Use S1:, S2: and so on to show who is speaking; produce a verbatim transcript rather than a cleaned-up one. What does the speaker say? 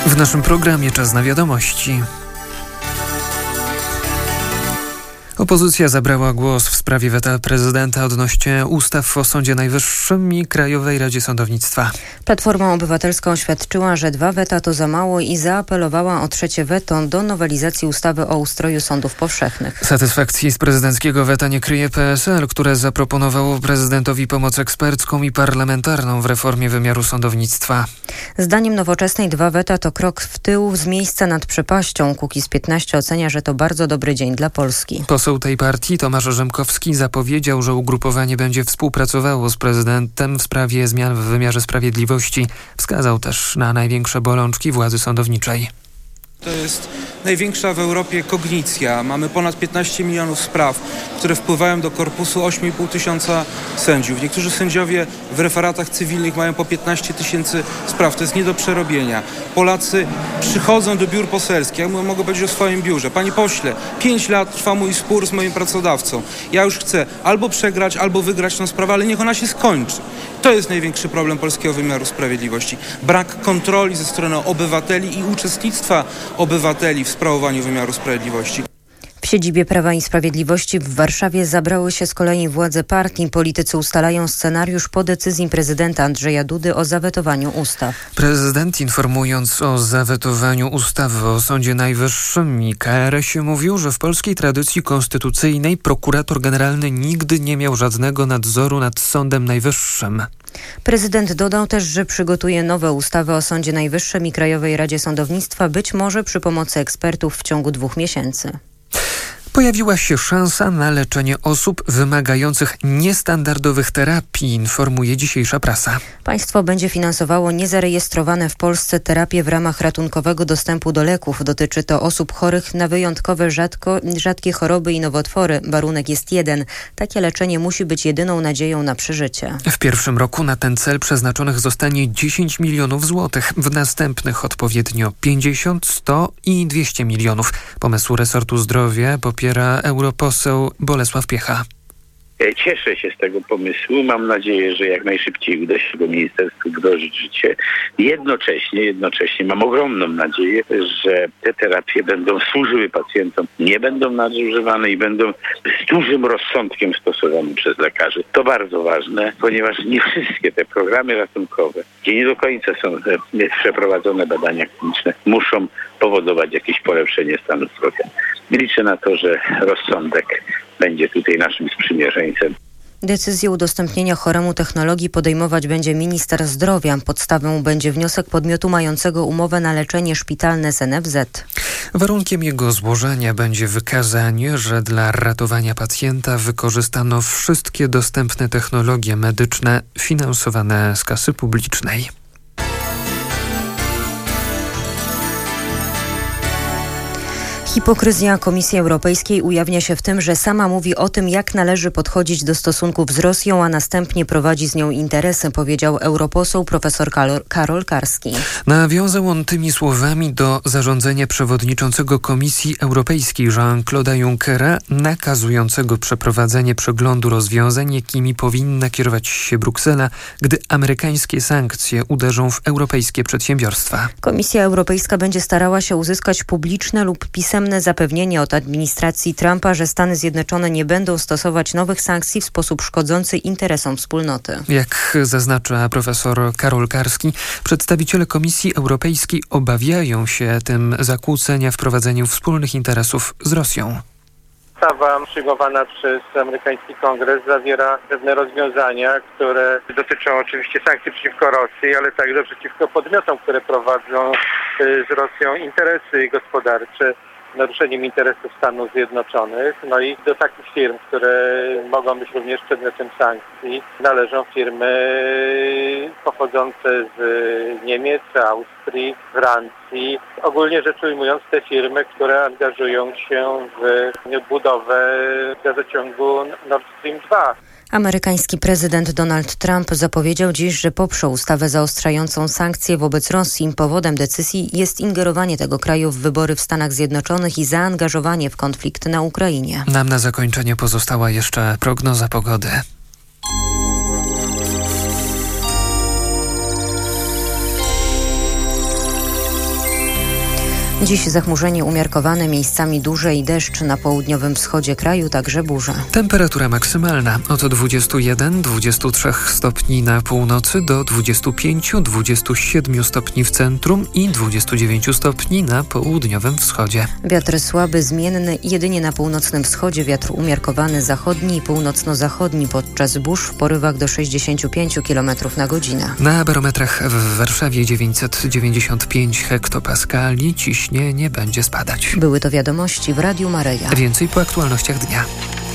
S1: W naszym programie Czas na wiadomości. Opozycja zabrała głos w sprawie weta prezydenta odnośnie ustaw o Sądzie Najwyższym i Krajowej Radzie Sądownictwa.
S2: Platforma Obywatelska oświadczyła, że dwa weta to za mało i zaapelowała o trzecie weto do nowelizacji ustawy o ustroju sądów powszechnych.
S1: Satysfakcji z prezydenckiego weta nie kryje P S L, które zaproponowało prezydentowi pomoc ekspercką i parlamentarną w reformie wymiaru sądownictwa.
S2: Zdaniem Nowoczesnej dwa weta to krok w tył z miejsca nad przepaścią. Kukiz piętnaście ocenia, że to bardzo dobry dzień dla Polski.
S1: Poseł tej partii Tomasz Rzymkowski zapowiedział, że ugrupowanie będzie współpracowało z prezydentem w sprawie zmian w wymiarze sprawiedliwości. Wskazał też na największe bolączki władzy sądowniczej.
S3: To jest największa w Europie kognicja. Mamy ponad piętnaście milionów spraw, które wpływają do korpusu osiem i pół tysiąca sędziów. Niektórzy sędziowie w referatach cywilnych mają po piętnaście tysięcy spraw. To jest nie do przerobienia. Polacy przychodzą do biur poselskich. Ja mogę powiedzieć o swoim biurze. Panie pośle, pięć lat trwa mój spór z moim pracodawcą. Ja już chcę albo przegrać, albo wygrać tę sprawę, ale niech ona się skończy. To jest największy problem polskiego wymiaru sprawiedliwości. Brak kontroli ze strony obywateli i uczestnictwa obywateli w sprawowaniu wymiaru sprawiedliwości.
S2: W siedzibie Prawa i Sprawiedliwości w Warszawie zabrały się z kolei władze partii. Politycy ustalają scenariusz po decyzji prezydenta Andrzeja Dudy o zawetowaniu ustaw.
S1: Prezydent, informując o zawetowaniu ustawy o Sądzie Najwyższym i K R S-ie, mówił, że w polskiej tradycji konstytucyjnej prokurator generalny nigdy nie miał żadnego nadzoru nad Sądem Najwyższym.
S2: Prezydent dodał też, że przygotuje nowe ustawy o Sądzie Najwyższym i Krajowej Radzie Sądownictwa, być może przy pomocy ekspertów w ciągu dwóch miesięcy.
S1: Pojawiła się szansa na leczenie osób wymagających niestandardowych terapii, informuje dzisiejsza prasa.
S2: Państwo będzie finansowało niezarejestrowane w Polsce terapie w ramach ratunkowego dostępu do leków. Dotyczy to osób chorych na wyjątkowe rzadko, rzadkie choroby i nowotwory. Warunek jest jeden. Takie leczenie musi być jedyną nadzieją na przeżycie.
S1: W pierwszym roku na ten cel przeznaczonych zostanie dziesięć milionów złotych. W następnych odpowiednio pięćdziesiąt, sto i dwieście milionów. Pomysł resortu zdrowia popiera europoseł Bolesław Piecha.
S4: Cieszę się z tego pomysłu. Mam nadzieję, że jak najszybciej uda się go ministerstwu wdrożyć w życie. Jednocześnie, jednocześnie mam ogromną nadzieję, że te terapie będą służyły pacjentom, nie będą nadużywane i będą z dużym rozsądkiem stosowane przez lekarzy. To bardzo ważne, ponieważ nie wszystkie te programy ratunkowe, gdzie nie do końca są przeprowadzone badania kliniczne, muszą powodować jakieś polepszenie stanu zdrowia. Liczę na to, że rozsądek będzie tutaj naszym sprzymierzeńcem.
S2: Decyzję udostępnienia choremu technologii podejmować będzie minister zdrowia. Podstawą będzie wniosek podmiotu mającego umowę na leczenie szpitalne z N F Z.
S1: Warunkiem jego złożenia będzie wykazanie, że dla ratowania pacjenta wykorzystano wszystkie dostępne technologie medyczne finansowane z kasy publicznej.
S2: Hipokryzja Komisji Europejskiej ujawnia się w tym, że sama mówi o tym, jak należy podchodzić do stosunków z Rosją, a następnie prowadzi z nią interesy, powiedział europoseł profesor Karol Karski.
S1: Nawiązał on tymi słowami do zarządzenia przewodniczącego Komisji Europejskiej Jean-Claude'a Junckera, nakazującego przeprowadzenie przeglądu rozwiązań, jakimi powinna kierować się Bruksela, gdy amerykańskie sankcje uderzą w europejskie przedsiębiorstwa.
S2: Komisja Europejska będzie starała się uzyskać publiczne lub pisemne zapewnienie od administracji Trumpa, że Stany Zjednoczone nie będą stosować nowych sankcji w sposób szkodzący interesom wspólnoty.
S1: Jak zaznacza profesor Karol Karski, przedstawiciele Komisji Europejskiej obawiają się tym zakłócenia w prowadzeniu wspólnych interesów z Rosją.
S5: Ustawa przyjmowana przez amerykański kongres zawiera pewne rozwiązania, które dotyczą oczywiście sankcji przeciwko Rosji, ale także przeciwko podmiotom, które prowadzą z Rosją interesy gospodarcze, naruszeniem interesów Stanów Zjednoczonych. No i do takich firm, które mogą być również przedmiotem sankcji, należą firmy pochodzące z Niemiec, Austrii, Francji. Ogólnie rzecz ujmując, te firmy, które angażują się w budowę gazociągu Nord Stream dwa.
S2: Amerykański prezydent Donald Trump zapowiedział dziś, że poprze ustawę zaostrzającą sankcje wobec Rosji. Powodem decyzji jest ingerowanie tego kraju w wybory w Stanach Zjednoczonych i zaangażowanie w konflikt na Ukrainie.
S1: Nam na zakończenie pozostała jeszcze prognoza pogody.
S2: Dziś zachmurzenie umiarkowane, miejscami duże i deszcz na południowym wschodzie kraju, także burza.
S1: Temperatura maksymalna od dwudziestu jeden do dwudziestu trzech stopni na północy do dwudziestu pięciu do dwudziestu siedmiu stopni w centrum i dwudziestu dziewięciu stopni na południowym wschodzie.
S2: Wiatr słaby, zmienny, jedynie na północnym wschodzie wiatr umiarkowany zachodni i północno-zachodni, podczas burz w porywach do sześćdziesięciu pięciu kilometrów na godzinę.
S1: Na barometrach w Warszawie dziewięćset dziewięćdziesiąt pięć hektopaskali, ciśnienie będzie spadać.
S2: Były to wiadomości w Radiu Maryja.
S1: Więcej po aktualnościach dnia.